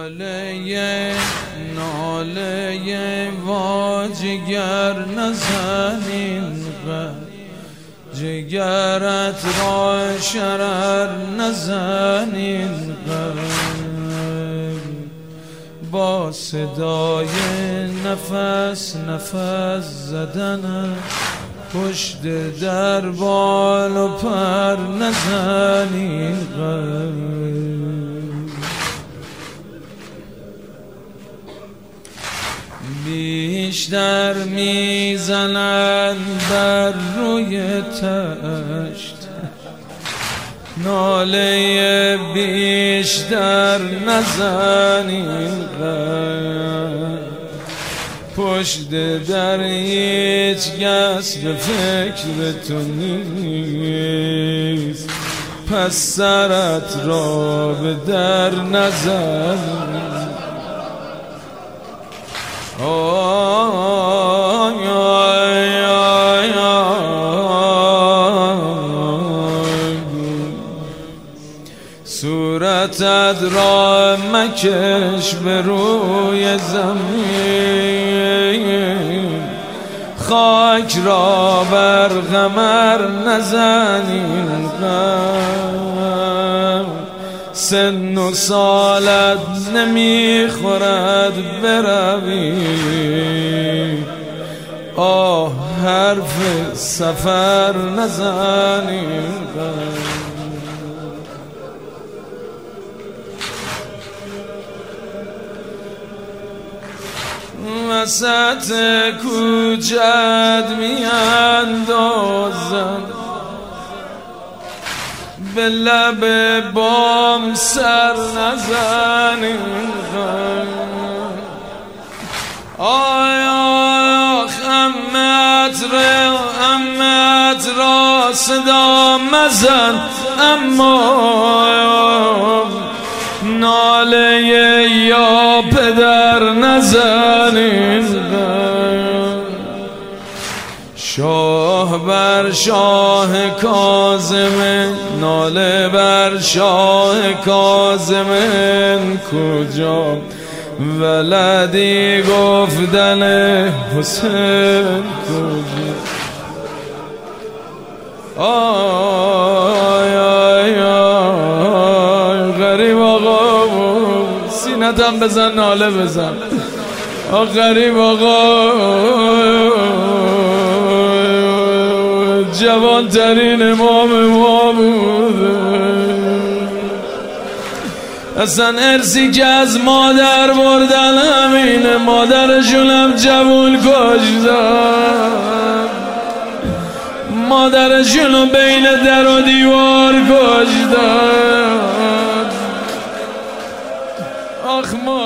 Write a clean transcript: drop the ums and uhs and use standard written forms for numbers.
ناله وا جگر نزنین جگرت را شرر نزنین با صدای نفس زدن پشت در بال و پر نزنین بیشتر میزنند بر روی تشت ناله بیشتر نزنین پشت در هیچ کس به فکر تو نیست پس سرت را به در نزن صورتت را مکش به روی زمین خاک را بر قمر نزنین سن و سالت نمیخورد بروی آه حرف سفر نزنین وسط کوچت میاندازم به لب بام سر نزنین آیا خمت را صدا مزن اما ناله یا پدر نزنین شاه بر شاه کاظم ناله بر شاه کاظم کجا ولدی گفتن حسین کجا آی آی آی غریب آقا سینتم بزن ناله بزن غریب آقا جوان ترین امام ما بود اصلا ارسی که از مادر بردن همینه مادرشونم جوون کشتن مادرشونو بین در و دیوار کشتن آخ